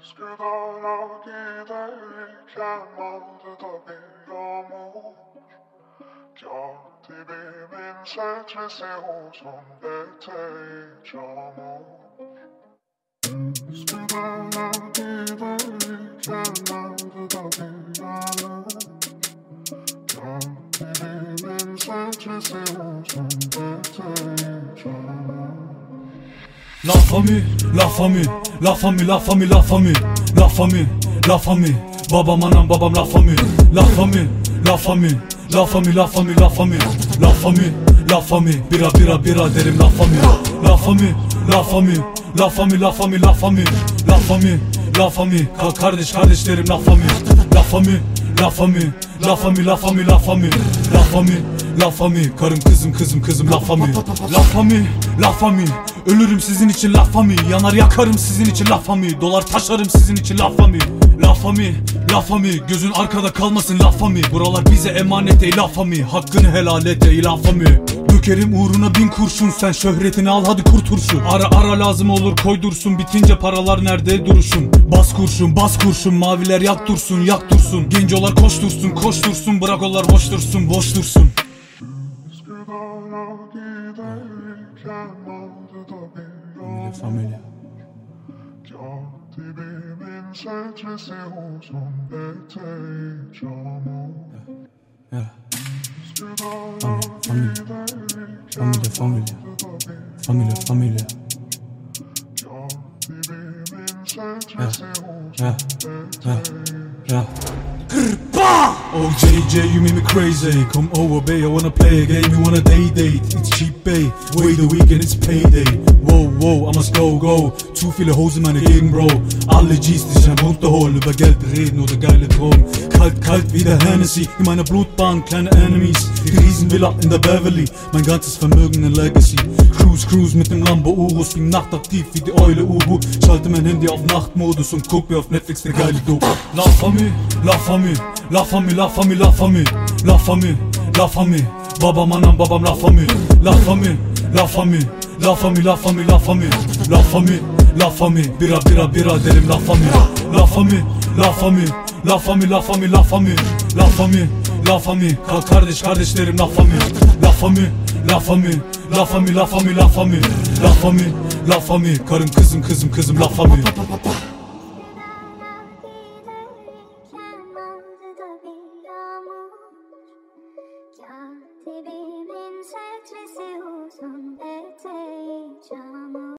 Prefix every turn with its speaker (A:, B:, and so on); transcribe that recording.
A: Üsküdar'a giderken aldı da bir yağmur. Katibimin setresi olsun eteği çamur. Üsküdar'a giderken aldı da bir yağmur. Katibimin setresi olsun eteği çamur.
B: La famille, la famille, la famille, la famille, la famille, la famille, la famille. Babam anam babam la famille, la famille, la famille, la famille, la famille, la famille, la famille, la famille. Bira bira bira derim la famille, la famille, la famille, la famille, la famille, la famille, la famille, la famille. Kardeş kardeşlerim la famille, la famille, la famille, la famille, la famille, la famille, la famille, la famille. Karım kızım kızım la famille, la famille, la famille. Ölürüm sizin için la famille, yanar yakarım sizin için la famille, dolar taşarım sizin için la famille, la famille, la famille. Gözün arkada kalmasın la famille, buralar bize emanet ey la famille, hakkını helal et ey la famille. Dökerim uğruna 1000 kurşun, sen şöhretini al hadi kurtursun. Ara lazım olur koydursun, bitince paralar nerede duruşun. Bas kurşun maviler yak dursun. Gencolar koştursun, bırak onlar boş dursun.
A: Üsküdar'a giderken aldı da bir yağmur.
B: Familya.
A: Katibimin setresi olsun eteği çamur. Üsküdar'a giderken
B: Familya.
A: Katibimin setresi olsun eteği.
B: Oh JJ, you make me crazy. Come over, babe, I wanna play a game. You want a date? It's cheap, babe. Wait the weekend, it's payday. Wow, I must go. Zu viele Hosen meine Gegend, Bro. Alle G's, die sich am runterholen, über Geld reden oder geile Drogen. Kalt wie der Hennessy, in meiner Blutbahn kleine Enemies. Die Riesenvilla in der Beverly, mein ganzes Vermögen in Legacy. Cruise mit dem Lambo Urus, bin nachtaktiv wie die Eule Uhu. Schalte mein Handy auf Nachtmodus und guck mir auf Netflix ne geile Doku. La famille, la famille, la famille, la famille, la famille, la famille, la famille. Babam anam babam la famille, la famille, la famille, la famille, la famille, la famille, la famille, la famille. Bira derim la famille, la famille, la famille, la famille, la famille, la famille, la famille, la famille. Kardeşlerim la famille, la famille, la famille, la famille, la famille, la famille, la famille, la famille. Karım kızım la famille.